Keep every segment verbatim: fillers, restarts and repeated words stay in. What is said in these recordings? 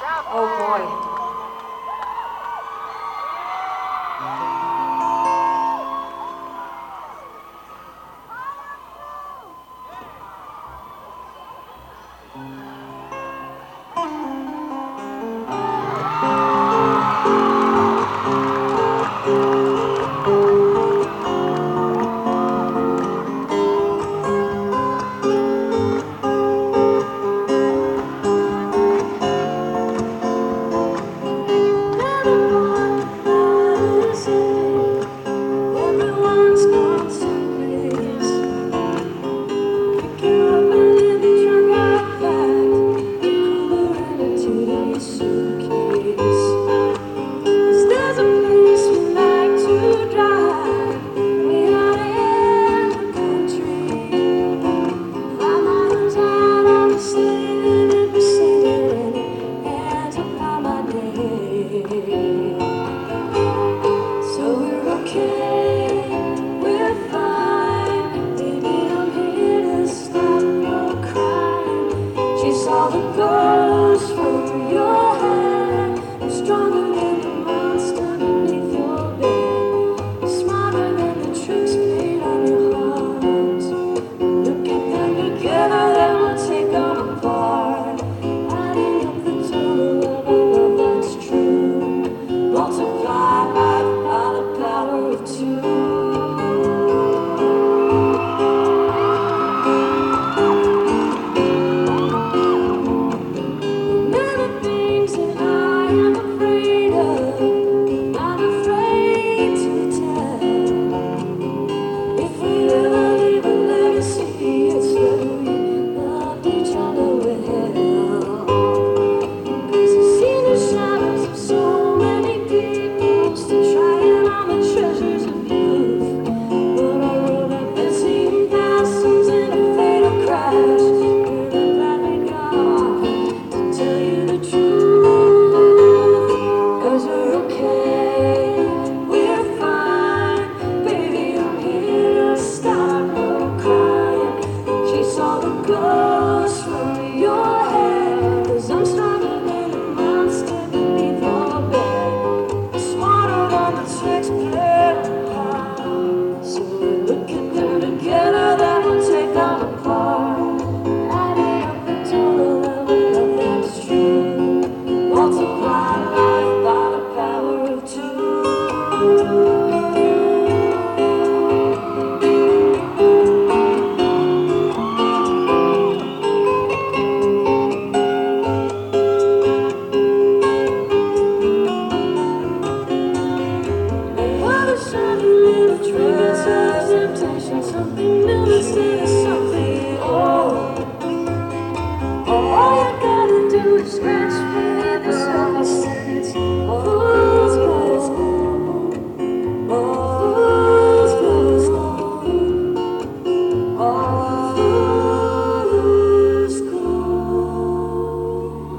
Oh boy. Everyone's gone someplace. Pick you up and leave the trunk out back. Cooler in a today's suitcase. 'Cause there's a place we like to drive. We are in the country. Five miles out on the sand and we're singing hands upon my day. So we're okay, we're fine. Baby, I'm here to stop your crying. Chase all the ghosts from your head. I'm stronger than the monster beneath your bed. Smarter than the tricks played on your heart. Look at them together, then we'll take them apart. Adding up the total of our love that's true. Multiply life by the power of two. Many things that I am afraid of, not afraid to tell. If we ever leave a legacy, it's that we loved each other well. 'Cause I've seen the shadows of so many people still trying on the treasures of youth. But I rode up and seen thousands in a fatal crash. And I'm glad we got off to tell you the truth. 'Cause we're okay, we're fine. Baby, I'm here to stop your crying. Chase all the ghosts from your head. 'Cause I'm stronger than the monster beneath your bed. Smarter than the tricks played on heart. So we look at them together, then we'll take them apart. Adding up the total of a love that's true. Multiply life by the power of two. What a shiny little trace of temptation, something new instead of something old. All you gotta do is scratch me the surface. Fool's gold, fool's gold, all fool's gold.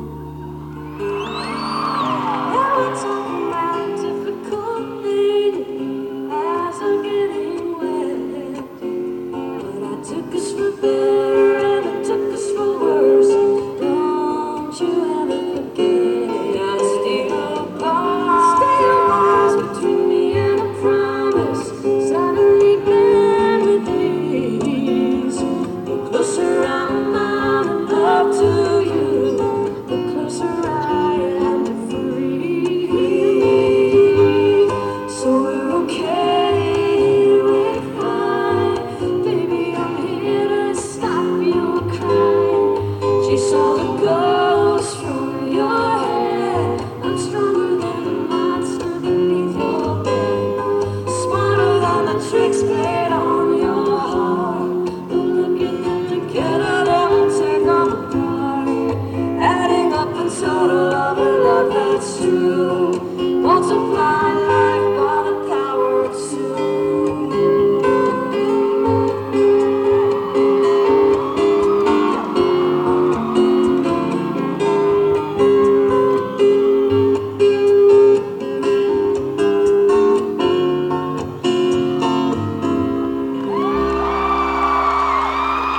Yeah, we're talking about difficult things as I'm getting wet. But I took us for better and I took us for worse. Don't you ever forget. Gotta stay apart. Stay apart between me and a promise. Suddenly bend with ease. The closer I'm out in love to you, the closer I am to free. So we're okay, we're fine. Baby, I'm here to stop your crying. Chase all the ghosts.